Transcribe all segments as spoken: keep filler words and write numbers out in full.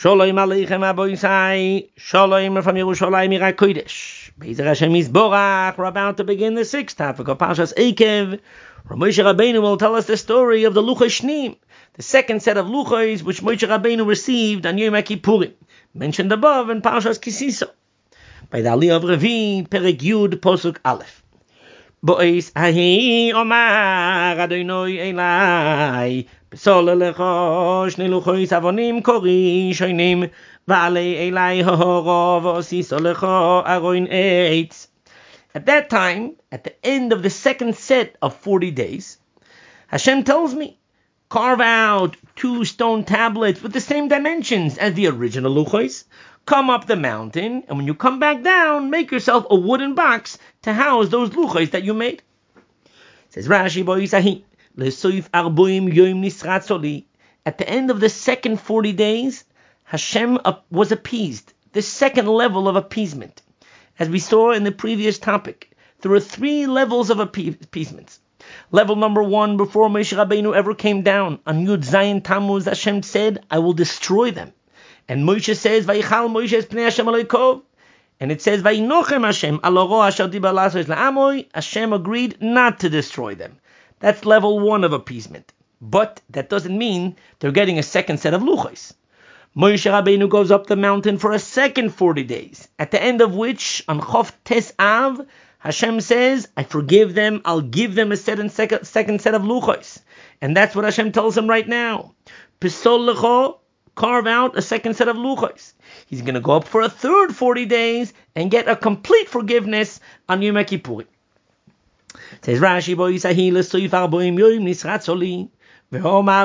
Shalom Aleichem Aboisai, Shalom from Yerushalayim Yirat Kodesh. Be'ezer Hashem Yisborach, we're about to begin the sixth topic of Parshas Eikev. Moshe Rabbeinu will tell us the story of the Luchos Shnim, the second set of Luchos which Moshe Rabbeinu received on Yom Kippurim, mentioned above in Parshas Kisiso. By the Aliyah of Revi, Perek Yud, Posuk Aleph. Bo'is Ahi Omar Adonai Elai Besol Elecho Shne Luchos Avonim Kori Shoinim Va'alei Elai Hahoro V'osis Elecho Aroin Eitz. At that time, at the end of the second set of forty days, Hashem tells me, carve out two stone tablets with the same dimensions as the original Luchos. Come up the mountain, and when you come back down, make yourself a wooden box to house those Luchos that you made. Says Rashi, Boisahi, Lesoif Arboim Yom Nisratzoli. At the end of the second forty days, Hashem was appeased. The second level of appeasement. As we saw in the previous topic, there are three levels of appeasement. Level number one, before Moshe Rabbeinu ever came down, on Yud Zayin Tammuz, Hashem said, I will destroy them. And Moshe says, Vayichal Moshe es pnei Hashem aloykov. And it says, Vayinochem Hashem alo ro asher dibar lasos la'amoy. Hashem agreed not to destroy them. That's level one of appeasement. But that doesn't mean they're getting a second set of Luchos. Moshe Rabbeinu goes up the mountain for a second forty days, at the end of which, on Chof Tes Av, Hashem says, I forgive them, I'll give them a second, second set of Luchos. And that's what Hashem tells him right now. Pisol Lecho, carve out a second set of Luchos. He's going to go up for a third forty days and get a complete forgiveness on Yom Kippurim. Says Rashi, Bo Yisahi Lesoif Arboim Yom Nisratzoli. First,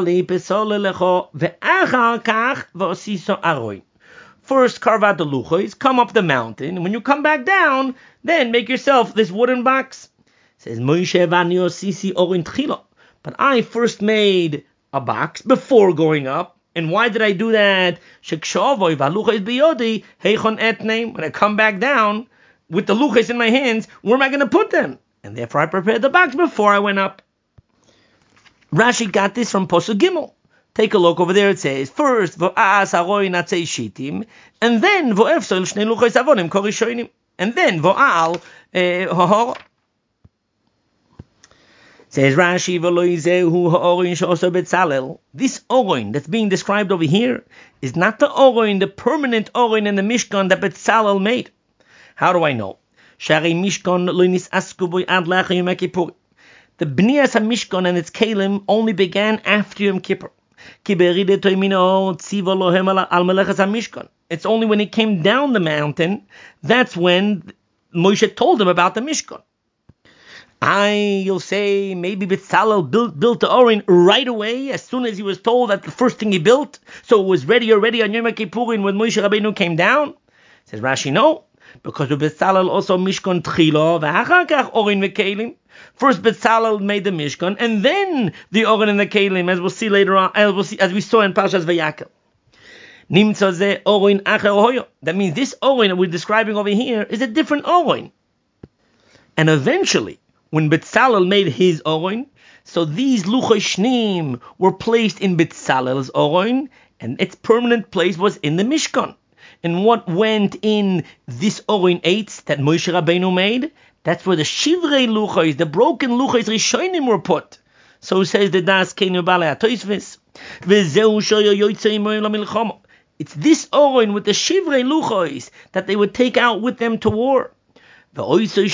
carve out the Luchos, come up the mountain, and when you come back down, then make yourself this wooden box. It says, but I first made a box before going up. And why did I do that? When I come back down with the Luchos in my hands, where am I going to put them? And therefore I prepared the box before I went up. Rashi got this from Posuk Gimel. Take a look over there. It says, first, Vo'as haroy natzei shitim, and then Vo'efsol shnei luchos avonim kori shoinim, and then Vo'al hahor. Says Rashi, V'lo yizehu ha'orin she'oso Betzalel. This orin that's being described over here is not the orin, the permanent orin in the Mishkan that Betzalel made. How do I know? Shari Mishkan lo nisasku bo ad la'achar Yom Kippur. The Bniyas HaMishkan and its Kalim only began after Yom Kippur. It's only when he came down the mountain, that's when Moshe told him about the Mishkan. I, you'll say, maybe Betzalel built, built the Orin right away, as soon as he was told that the first thing he built, so it was ready already on Yom Kippurim when Moshe Rabbeinu came down. Says Rashi, no, because with Betzalel also Mishkan Tchilo, v'achar kach Orin v'Kelim. First, Betzalel made the Mishkan, and then the Oren and the Kelim, as we'll see later on, as, we'll see, as we saw in Parshas Vayakel. Nimtza ze Oren acher hoyo. That means this Oren that we're describing over here is a different Oren. And eventually, when Betzalel made his Oren, so these Luchos Shnim were placed in Betzalel's Oren, and its permanent place was in the Mishkan. And what went in this Oren eight that Moshe Rabbeinu made? That's where the Shivrei Luchos, the broken Luchos Rishonim were put. So says the Das Keinu Balei HaTosfos. It's this Oren with the Shivrei Luchos that they would take out with them to war. They didn't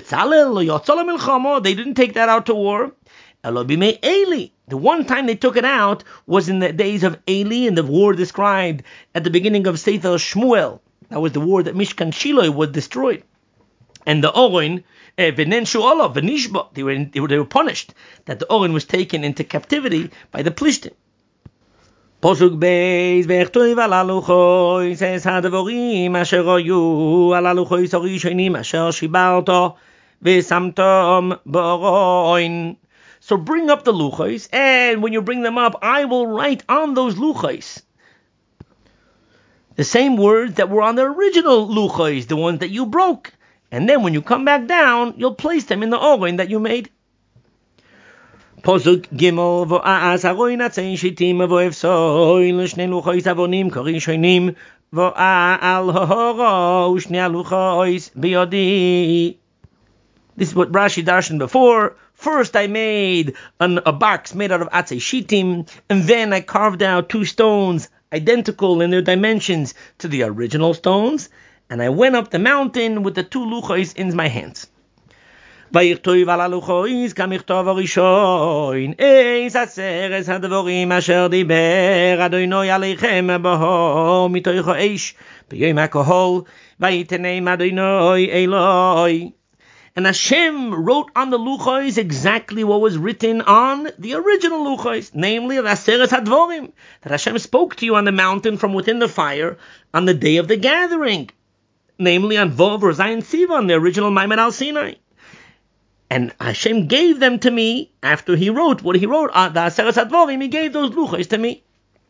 take that out to war. The one time they took it out was in the days of Eli, and the war described at the beginning of Sefer Shmuel. That was the war that Mishkan Shiloh was destroyed. And the Oren, V'nenshu olav, V'nishba, they were they were punished that the Oren was taken into captivity by the Plishtim. Posuk beis ve'echtoiv ala luchos es hadavorim asher hoyu ala luchos harishonim asher shibarto v'samtom ba'orin. So bring up the luchos, and when you bring them up, I will write on those luchos the same words that were on the original luchos, the ones that you broke. And then when you come back down, you'll place them in the Oren that you made. Posuk Gimel v'a'as haroin atzein shitim v'efsoi l'shnei luchois avonim korishonim v'a'al horo u'shnei luchois biyodi. This is what Rashi darshan before. First I made an, a box made out of atzei shitim, and then I carved out two stones identical in their dimensions to the original stones, and I went up the mountain with the two luchos in my hands. ויכתוב על הלוחויס כמכתוב הראשון, איס עשרת הדבורים אשר דיבר אדוני עליכם בהו מתוך האש ביום הכהל, ויתנם אדוני אלוהי. And Hashem wrote on the luchos exactly what was written on the original luchos, namely the Aseret HaDvorim, that Hashem spoke to you on the mountain from within the fire on the day of the gathering, namely on Vov or Zayin Sivan, the original Maimon Al Sinai. And Hashem gave them to me after He wrote what He wrote on the Aseret HaDvorim. He gave those luchos to me.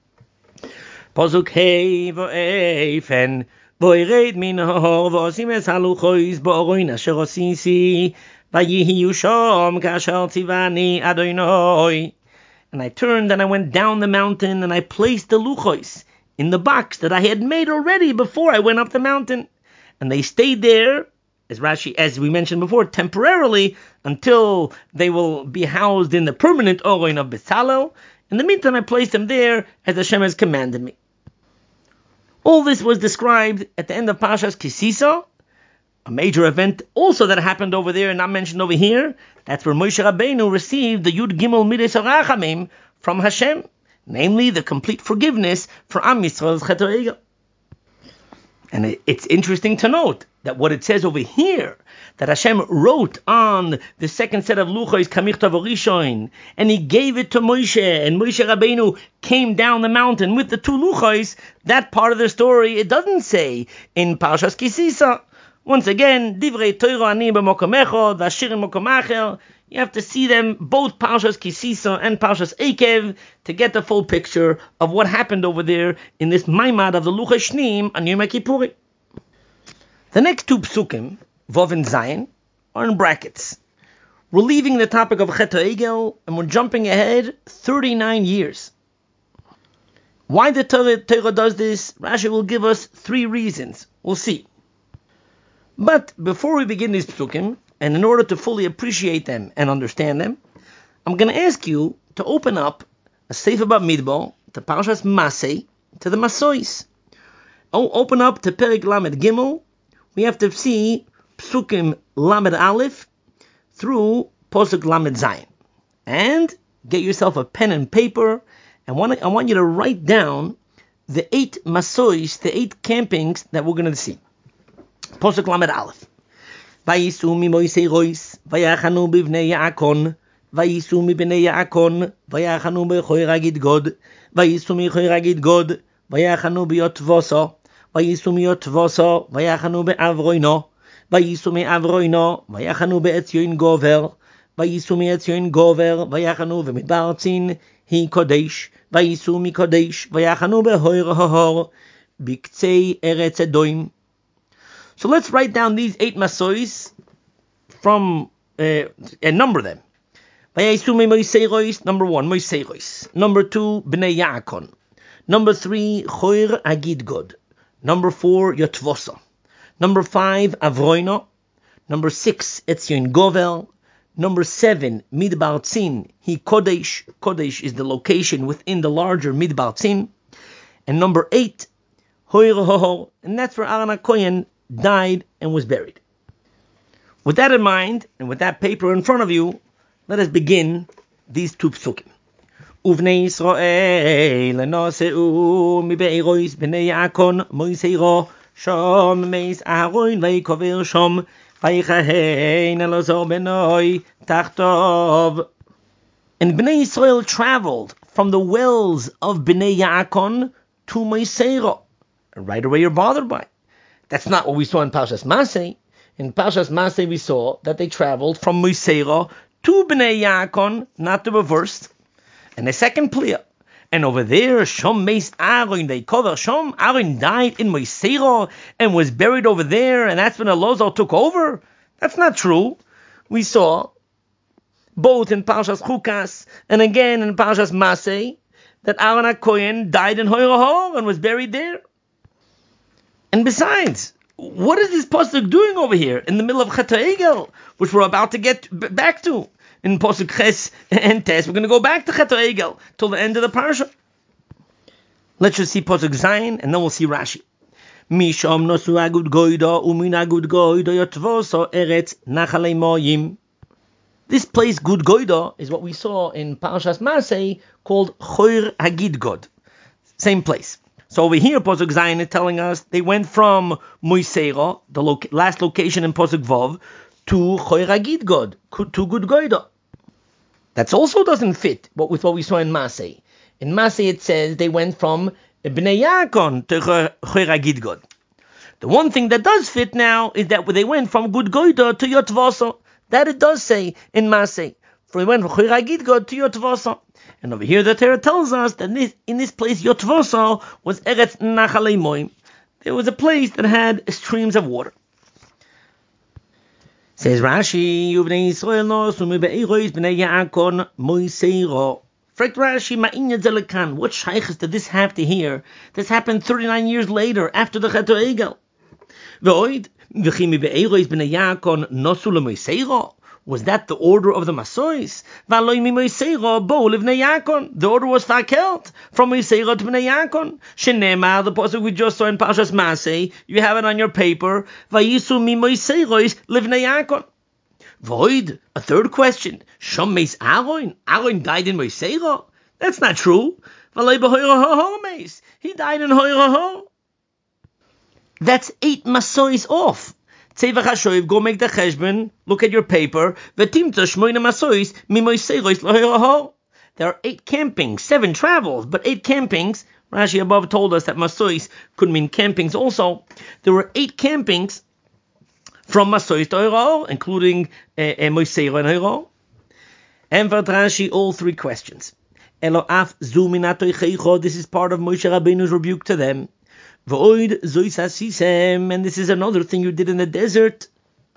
Posuk Hei v'Eifen Voired min ha'or v'osim es haluchois ba'oroin asher osisi v'yihiyu shom k'asher tzivani Adonai. And I turned and I went down the mountain and I placed the luchos in the box that I had made already before I went up the mountain. And they stayed there, as Rashi, as we mentioned before, temporarily until they will be housed in the permanent Oroin of Bezalel. In the meantime, I placed them there as Hashem has commanded me. All this was described at the end of Parshas Kisisa, a major event also that happened over there and not mentioned over here. That's where Moshe Rabbeinu received the Yud Gimel Midas HaRachamim from Hashem, namely the complete forgiveness for Am Yisrael's Chet HaEgel. And it, it's interesting to note that what it says over here, that Hashem wrote on the second set of luchos Kamichtav Rishon, and He gave it to Moshe, and Moshe Rabbeinu came down the mountain with the two luchos. That part of the story, it doesn't say in Parshas Kisisa. Once again, Divrei Torah ani b'mokom echad, v'ashirim mokom acher. You have to see them, both Parshas Kisisa and Parshas Eikev, to get the full picture of what happened over there in this Maimad of the Luchos Shnim on Yom Kippurim. The next two psukim, Vov and Zayin, are in brackets. We're leaving the topic of Chet HaEgel and we're jumping ahead thirty-nine years. Why the Torah, Torah does this, Rashi will give us three reasons. We'll see. But before we begin these psukim, and in order to fully appreciate them and understand them, I'm going to ask you to open up a Sefer Bamidbar, to Parshas Masei, to the Masois. Oh, open up to Perik Lamed Gimel. We have to see Psukim Lamed Aleph through Posuk Lamed Zayin. And get yourself a pen and paper, and want I want you to write down the eight Masois, the eight campings that we're going to see. Posuk Lamed Aleph. Vayisu mi Moisei Rois, vayachanu bivnei Yaakon, vayisu mi bnei Yaakon, vayachanu bechoira Gidgod, vayisu mi choira Gidgod, vayachanu biyotvoso, vayisu mi yotvoso, vayachanu beavroino, vayisu mi avroino, vayachanu beetzion gover, vayisu mi etzion gover, vayachanu v'midbar tzin, hi kodesh, vayisu mi kodesh, vayachanu behoir hahor, biktzei eretz Edoim. So let's write down these eight masois from uh, and number them. Number one, Moisei. Number two, Bnei Yaakon. Number three, Choir Agidgod. Number four, Yotvosa. Number five, Avroino. Number six, Etzion Govel. Number seven, Midbar Tzin. He Kodesh. Kodesh is the location within the larger Midbar Tzin. And number eight, Hoir Hohor. And that's where Aaron HaKohen died and was buried. With that in mind, and with that paper in front of you, let us begin these two psukim. Uvnei Yisrael noseu mi be'erois bnei Yaakon Moiseiro shom meis Aharon vayikover shom vayichahen Elazar benoi tachtov. And Bnei Yisrael traveled from the wells of Bnei Yaakon to Moiseiro. Right away you're bothered by it. That's not what we saw in Parshas Masei. In Parshas Masei we saw that they traveled from Moiseiro to Bnei Yaakon, not the reverse. And the second plia. And over there, Shom Meis Aaron, they cover Shom. Aaron died in Moiseiro and was buried over there, and that's when Elazar took over. That's not true. We saw both in Parshas Chukas and again in Parshas Masei, that Aaron HaKohen died in Hoyrahor and was buried there. And besides, what is this pasuk doing over here in the middle of Chet HaEgel, which we're about to get b- back to in pasuk Ches and Tes? We're going to go back to Chet HaEgel till the end of the parsha. Let's just see pasuk Zayin, and then we'll see Rashi. Misham nosu agud goida umin agud goida yotvoso eretz nachalei moyim. This place, Gud Goida, is what we saw in Parshas Masei called Choir Hagidgod. Same place. So over here, Pasuk Zayin is telling us they went from Moiseira, the lo- last location in Pasuk Vav, to Choir Hagidgod, to Gud Goida. That also doesn't fit with what we saw in Masei. In Masei it says they went from Bnei Yaakon to Choir Hagidgod. The one thing that does fit now is that they went from Gud Goida to Yotvasa. That it does say in Masei. For we went from Choir Hagidgod to Yotvasa. And over here the Torah tells us that this, in this place Yotvasa was Eretz Nachalei Moim. There was a place that had streams of water. Says Rashi, Yuvnei Yisrael no sumi be'erois b'nei Yaakon moiseiro. Fragt Rashi, ma'inyan zelekan. What shaykhs did this have to hear? This happened thirty-nine years later, after the Chet HaEgel. V'oid, v'chimi be'erois b'nei Yaakon nosu lemoiseiro. Was that the order of the Masois? V'aloi mi moiseiro bo livnei Yaakon. The order was fakelt from moiseiro to b'nei Yaakon. Shenema, the pasuk we just saw in Parshas Masei, you have it on your paper. Vayisu mi moiseirois livnei Yaakon. Void, a third question. Shom meis Aaron. Aaron died in moiseiro. That's not true. V'aloi b'hoyroho meis. He died in hoyroho. That's eight Masois off. Tzevach HaShoiv, go make the cheshbon, look at your paper. V'timta shmoina Masois mi moiseirois l'hoyroho. There are eight campings, seven travels, but eight campings. Rashi above told us that Masois could mean campings also. There were eight campings from Masois to Hoyroho, including uh, uh, Moiseiro and Hoyroho. And for Rashi, all three questions. Elo af zu minatoichecho, this is part of Moshe Rabbeinu's rebuke to them. V'oid zois asisem, and this is another thing you did in the desert.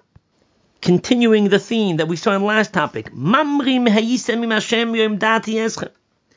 Continuing the theme that we saw in the last topic. Mamrim hayisem im Hashem yom dati eschem.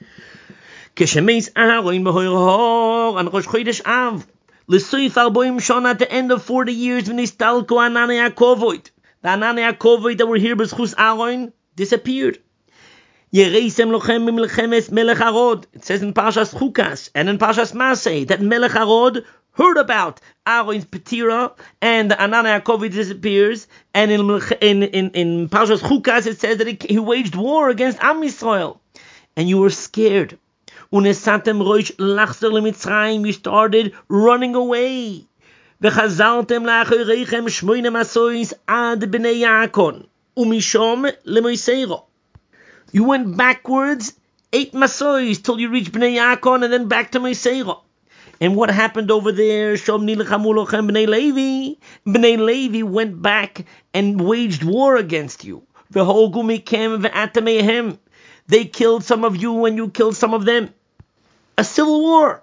Keshemeis Aaron b'Hoyroho an Rosh Chodesh Av. L'soif arboim shon, at the end of forty years, v'nistalko Ananei HaKovoid. The Ananei HaKovoid that were here b'schus Aaron disappeared. Yereisem lochem b'milchemes Melech Harod. It says in Parshas Chukas and in Parshas Masei that Melech Harod heard about Aaron's Petira and the Ananei HaKovoid disappears. And in in in, in Parshas Chukas it says that he, he waged war against Am Yisrael, and you were scared. Unesatem roish lachzer lemitzrayim, you started running away. V'chazaltem la'achoreichem shmoine masois ad b'nei Yaakon umishom lemoiseiro. You went backwards eight masois till you reached b'nei Yaakon and then back to Moiseiro. And what happened over there? Shom nilechamu lochem b'nei Levi. B'nei Levi went back and waged war against you. V'holgu mikem v'atamehem. They killed some of you and you killed some of them. A civil war.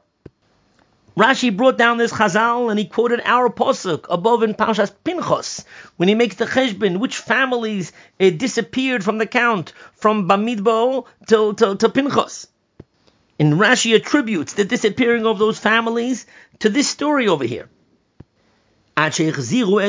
Rashi brought down this Chazal and he quoted our posuk above in Parshas Pinchos when he makes the cheshbon, which families uh, disappeared from the count from Bamidbo to, to, to Pinchos. And Rashi attributes the disappearing of those families to this story over here. Until the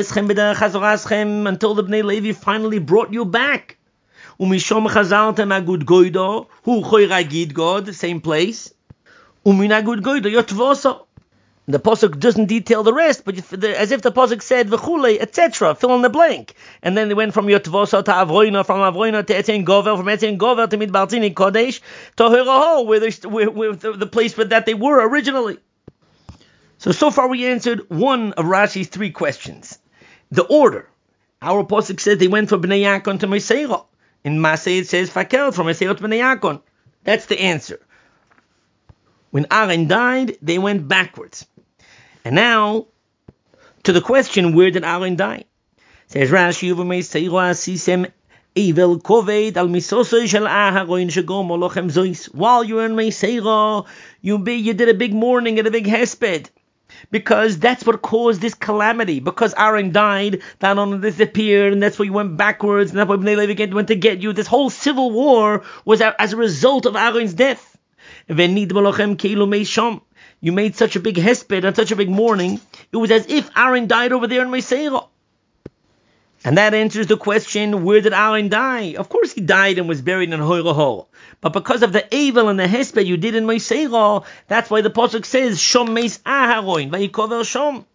Bnei Levi finally brought you back. Umishom chazaltem agud goido, hu choir hagidgod, same place. Umin agud goido yotvoso. The pasuk doesn't detail the rest, but as if the pasuk said v'chule, et cetera. Fill in the blank. And then they went from yotvoso to Avroina, from Avroina to Etzion Govel, from Etzion Govel to Midbar Tzini Kodesh to Hoyroho, where, where, where the, the place where that they were originally. So so far we answered one of Rashi's three questions. The order. Our pasuk said they went from Bnei Yaakon to Moiseiro. In Masei it says Fakel from Moiseiro to Bnei Yaakon. That's the answer. When Aaron died, they went backwards. And now, to the question, where did Aaron die? Says Rashi, over Moiseiro asisem evel koved al misosoi shel Aharon shegom olochem zois. While you were in Moiseiro, you, you did a big mourning and a big hesped. Because that's what caused this calamity. Because Aaron died, that only disappeared, and that's why you went backwards, and that's why Bnei Levi went to get you. This whole civil war was as a result of Aaron's death. You made such a big hesped and such a big mourning. It was as if Aaron died over there in Meseira. And that answers the question, where did Aaron die? Of course he died and was buried in Hoyrahol. But because of the evil and the hesped you did in Meseira, that's why the Pasuk says, Shom Meis Aharon, Vayikover Shom.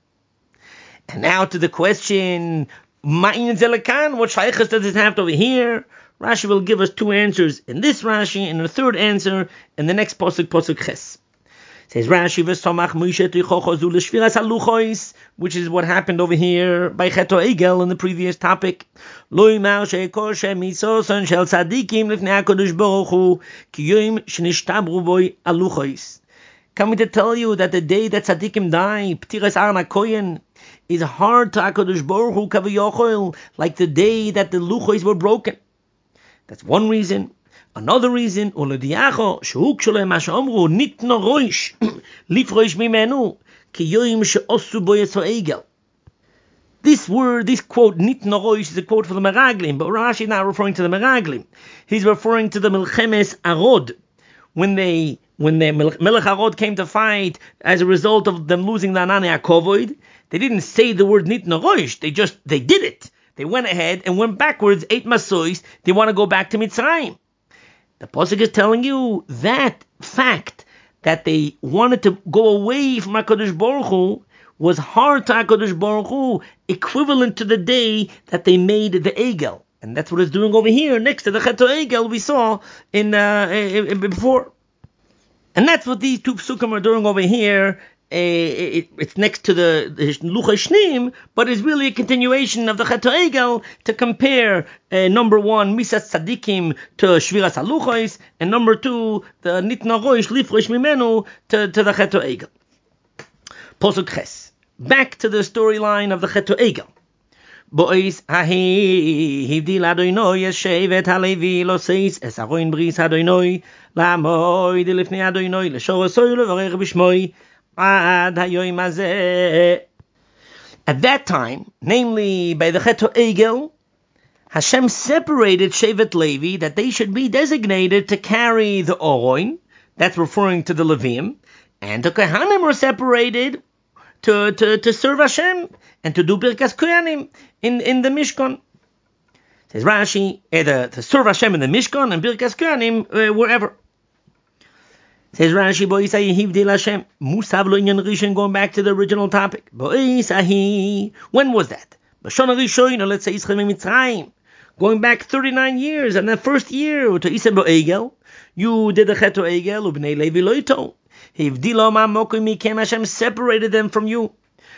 And now to the question, Ma'in Zelakan, what shaykhs does it have over here? Rashi will give us two answers in this Rashi, and a third answer in the next Pasuk, Pasuk Ches. Says Rashi, V'samach Moshe tichocho zu l'shviras haluchos, which is what happened over here by Cheto Egel in the previous topic. Lo yimar she'kol shemisoson shel tzadikim lifnei HaKadosh Baruch Hu ki yom shenishtabru boi haluchos. Coming to tell you that the day that tzadikim die, Ptiras Aaron HaKohen, is hard to HaKadosh Baruch Hu kaviyachol, like the day that the luchos were broken. That's one reason. Another reason, Oladiacho, Shuk Sholem Mashamru, Nitno Roish, Lifroish Mimenu, Kiyoim Sheosu Boyeso Egel. This word, this quote, Nitno Roish, is a quote for the Meraglim, but Rashi is not referring to the Meraglim. He's referring to the Milchemes Arod. When they, when the Melech Arod came to fight as a result of them losing the Anani HaKovoid, they didn't say the word Nitno Roish, they just, they did it. They went ahead and went backwards, ate Masois, they want to go back to Mitzrayim. The Pasuk is telling you that fact that they wanted to go away from HaKadosh Baruch Hu was hard to HaKadosh Baruch Hu, equivalent to the day that they made the Egel. And that's what it's doing over here, next to the Cheto Egel we saw in, uh, in, in before. And that's what these two psukim are doing over here. Uh, it, it's next to the, the Luchei Shneim, but it's really a continuation of the Cheto Egel to compare uh, number one, Misas Tzadikim to Shviras HaLuchos, and number two, the Nitna Roish Lifrosh Mimenu to, to the Cheto Egel. Posuk Ches. Back to the storyline of the Cheto Egel. Bois ahi hivdil Adonai yeshevet halevi lo seis es aroin bris Adonai la'amoi dilifnei Adonai l'shorosoi levarech b'shmoi. At that time, namely by the Cheto Egel, Hashem separated Shevet Levi that they should be designated to carry the Oroin, that's referring to the Levim, and the Kohanim were separated to, to, to serve Hashem and to do Birkas Kohanim in, in the Mishkan. Says Rashi, eh, the, to serve Hashem in the Mishkan and Birkas Kohanim uh, wherever. Says Rashi, Boisai Hivdil Hashem. Musav lo inyan rishon, going back to the original topic. Boisai. When was that? B'shon Rishon, let's say Yisrael Mitzrayim. Going back thirty-nine years, and that first year, to Isem Egel, you did the Cheto Egel, Ubnei Levi Loito. Hivdil ma mokim mikem, Hashem separated them from you.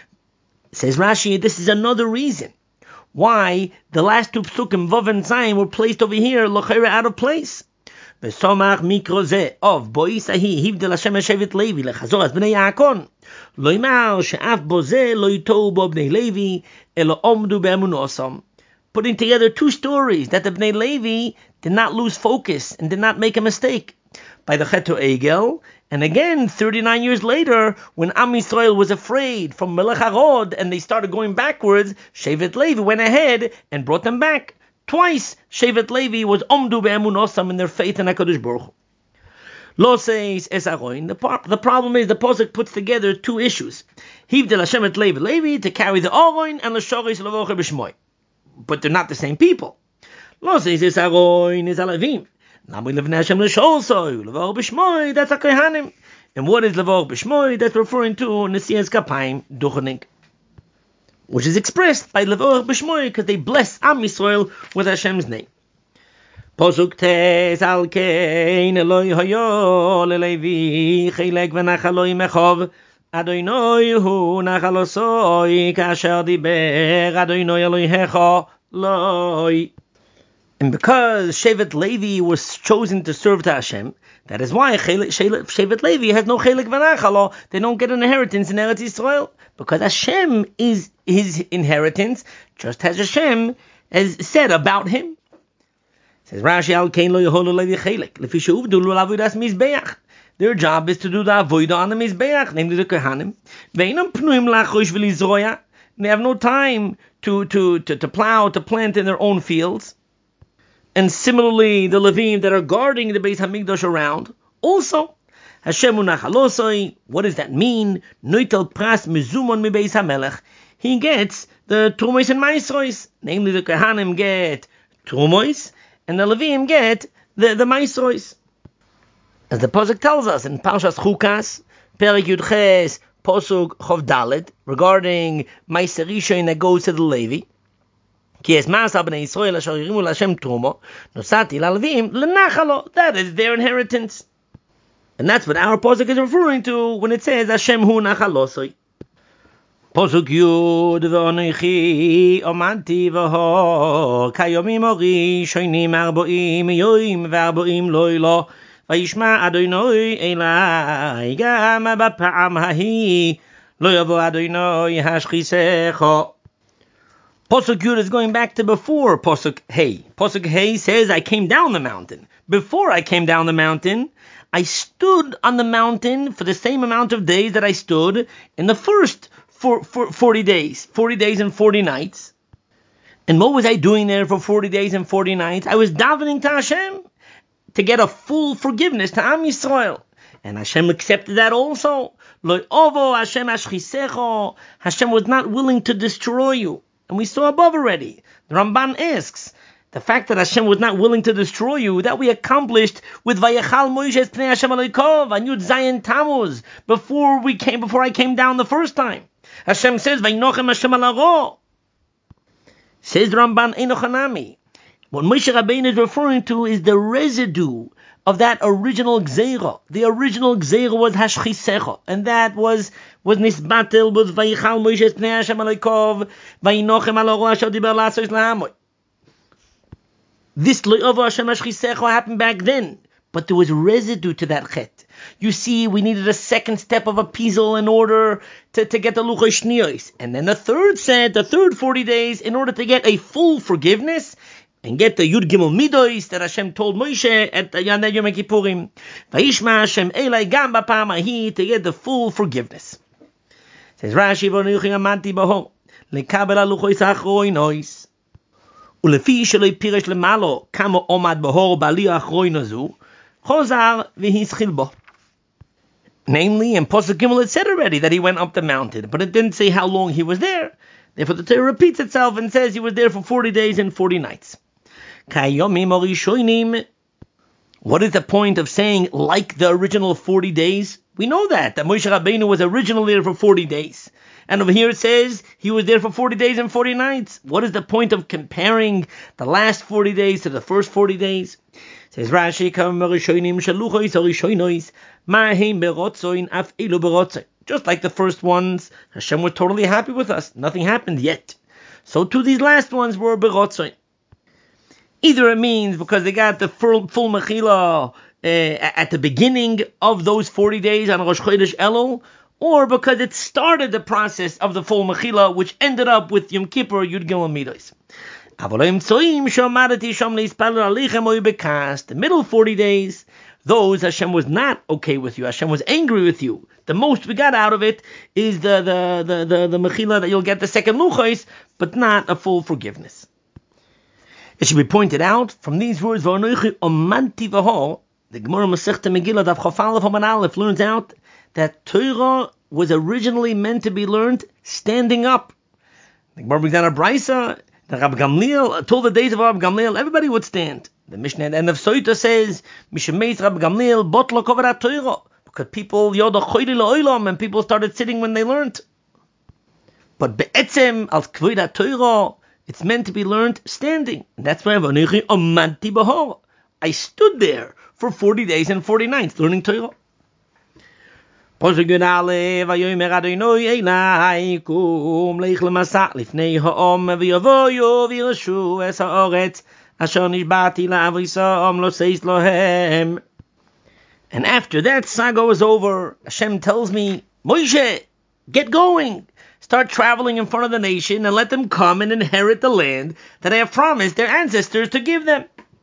Says Rashi, this is another reason why the last two psukim, Vav and Zayin, were placed over here, Lochera, out of place. V'somach mikro ze of boisahi hivdel Hashem Shevet Levi lechazor as bnei Yaakon lo yimar she'af bo ze lo yitou bo bnei Levi elo omdu be'emunosam. Putting together two stories that the bnei Levi did not lose focus and did not make a mistake by the Cheto Egel, and again thirty-nine years later when Am Yisrael was afraid from Melech Arod and they started going backwards, Shevet Levi went ahead and brought them back. Twice, Shevet Levi was omdu be'emunosam in their faith in HaKadosh Baruch Hu. Lo says es aroin. The, par- the problem is the Pasuk puts together two issues. Hivdel Hashem et Levi Levi to carry the Aroin and the Shoris Levoche B'Shmoi. But they're not the same people. Lo says es aroin is Alavim. Nami Levnei Hashem l'Sholsoi Levoche B'Shmoi. That's HaKohanim. And what is Levoche B'Shmoi? That's referring to Nesias Kapayim Duchenik, which is expressed by Levorach B'Shmoi, because they bless Am Yisrael with Hashem's name. Posuk tes al kein Eloi hoyo lelevi chilek v'nachaloi mechov Adonai hu nachalosoi kasher diber Adonai Elohecha loi. And because Shevet Levi was chosen to serve to Hashem, that is why Shevet Levi has no chelik v'nachalo. They don't get an inheritance in Eretz Yisrael, because Hashem is his inheritance, just as Hashem has said about him. It says Rashi, Al kein lo yeholu levi chelik lefi sheuvdu lo lavudas mizbeach. their job is to do the avodah on the Mizbeach, namely the Kohanim. Ve'inam pnuim lachosh v'lizroya. They have no time to, to, to, to plow, to plant in their own fields. And similarly, the Levim that are guarding the Beis Hamikdash around, also, Hashem unachalosoi, what does that mean? Noitel pras mizumon mi Beis HaMelech. He gets the Trumois and Maisrois, namely the Kohanim get Trumois, and the Levim get the, the Maisrois. As the Pasuk tells us in Parshas Chukas, Perek Yud Ches, Posuk Chov Dalet, regarding Meiser Rishon that goes to the Levi, Ki es ma'asa b'nei Yisrael asher yirimu l'Hashem trumo, nosati la'levim l'nachalo. That is their inheritance. And that's what our Pasuk is referring to when it says Hashem hu nachalosoi. Posuk Yud v'onechi omanti v'ho kayomim ori shoynim arboim yoim v'arboim loilo vayishma Adonai elai gam b'pa'am hahi lo yavo Adonai hashchisecho. Posuk Yud is going back to before Posuk Hey. Posuk Hey says, I came down the mountain. Before I came down the mountain, I stood on the mountain for the same amount of days that I stood in the first for, for forty days. forty days and forty nights. And what was I doing there for forty days and forty nights? I was davening to Hashem to get a full forgiveness to Am Yisrael. And Hashem accepted that also. Lo ovo Hashem ashchisecho. Hashem was not willing to destroy you. And we saw above already. The Ramban asks, the fact that Hashem was not willing to destroy you, that we accomplished with Vayechal Moshe es Pnei Hashem Elokav on Yud Zayin Tammuz, before we came, before I came down the first time. Hashem says, Vaynochem Hashem al haro. Says the Ramban Einochanami. What Moshe Rabbeinu is referring to is the residue of that original Gzeira. The original Gzeira was Hashchisecha, and that was was Nisbatel, was Vayichal Moshe es Pnei Hashem Elokav, Vaynochem al haro asher diber la'asos la'amoy. This Lo'avo Hashem Hashchisecha happened back then, but there was residue to that chet. You see, we needed a second step of appeasal in order to, to get the Luchos Shniyos, and then the third set, the third forty days, in order to get a full forgiveness, and get the Yud Gimel Midos that Hashem told Moshe at Yom Kippurim. Vayishma Hashem Elai Gam B'Pa'am Hahi, to get the full forgiveness. Says Rashi, V'onuchi amanti b'ho lekabel haluchos ha'achronos ulefi sheloi piresh lemalo kamo omad b'hor b'aliyah ha'achrono zu chozar v'hischil bo. Namely, in Pasuk Gimel it said already that he went up the mountain, but it didn't say how long he was there. Therefore, the Torah repeats itself and says he was there for forty days and forty nights. What is the point of saying like the original forty days? We know that, that Moshe Rabbeinu was originally there for forty days. And over here it says he was there for forty days and forty nights. What is the point of comparing the last forty days to the first forty days? It says Rashi, just like the first ones, Hashem was totally happy with us. Nothing happened yet. So too these last ones were berotzoin. Either it means because they got the full, full mechila uh, at the beginning of those forty days on Rosh Chodesh Elul, or because it started the process of the full mechila, which ended up with Yom Kippur, Yud Gimel Midos. The middle forty days, those Hashem was not okay with you. Hashem was angry with you. The most we got out of it is the the the the, the mechila that you'll get the second luchos, but not a full forgiveness. It should be pointed out from these words, the Gemara Masechta Megillah Daf Chaf Aleph Amud Aleph learns out that Torah was originally meant to be learned standing up. The Gemara brings down a brisa. The Rabbi Gamliel, till the days of Rabbi Gamliel, everybody would stand. The Mishnah at the end of Soita says, Mishemeis Rabbi Gamliel botlo koverat Torah, because people yoda choyli la'olam, and people started sitting when they learned. But be'etzem al kvodat Torah, it's meant to be learned standing. And that's why V'anochi amanti b'hor, I stood there for forty days and forty nights learning Torah. Posuk Yud Aleph, Vayomer Adonai Elai kum leich lemasa lifnei ha'om v'yavoyu v'yirashu es ha'oretz asher nishbati la'avisam lo seis lohem. And after that saga was over, Hashem tells me, Moshe, get going. Start traveling in front of the nation and let them come and inherit the land that I have promised their ancestors to give them.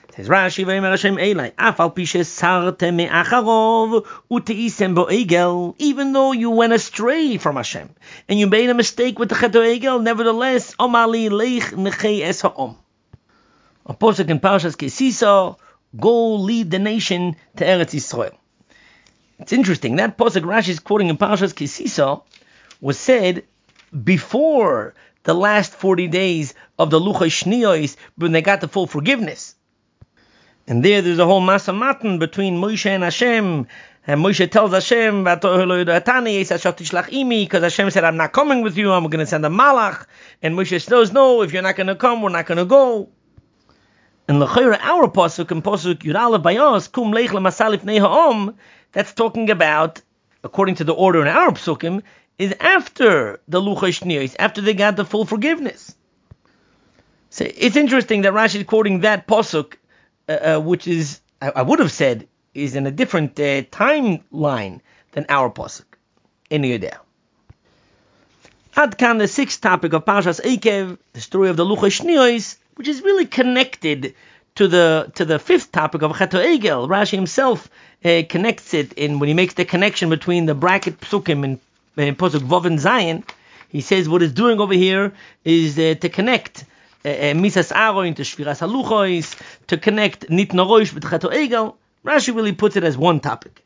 Says Rashi, Vaymer Hashem Elai, Afal Pishe Sarte Me'acharov Uteisem Bo Egel. Even though you went astray from Hashem and you made a mistake with the Chet Egel, nevertheless, Omali Leich Nechei Es Ha'om. A posuk in Parshas Kisisa, go lead the nation to Eretz Yisrael. It's interesting. That posuk Rashi is quoting in Parshas Kisisa was said before the last forty days of the Luchos Shniyos, when they got the full forgiveness. And there, there's a whole masa matan between Moshe and Hashem. And Moshe tells Hashem, because Hashem said, I'm not coming with you, I'm going to send a malach. And Moshe says, no, if you're not going to come, we're not going to go. And l'chayra, our pasuk, and pasuk Yudala Bayos, kum leich lemasal ifnei ha'om, that's talking about, according to the order in our psukim, is after the Luchos Shniyos, after they got the full forgiveness. So it's interesting that Rashi is quoting that pasuk, uh, uh, which is, I, I would have said, is in a different uh, timeline than our pasuk in Yudea. Ad kan, the sixth topic of Parshas Eikev, the story of the Luchos Shniyos, which is really connected to the to the fifth topic of Chet Egel. Rashi himself uh, connects it in when he makes the connection between the bracket psukim and uh, pasuk Vav and Zayin. He says what it's doing over here is uh, to connect uh, uh, Misas Aron to Shviras Haluchos, to connect Nitna Rosh with Chet Egel. Rashi really puts it as one topic.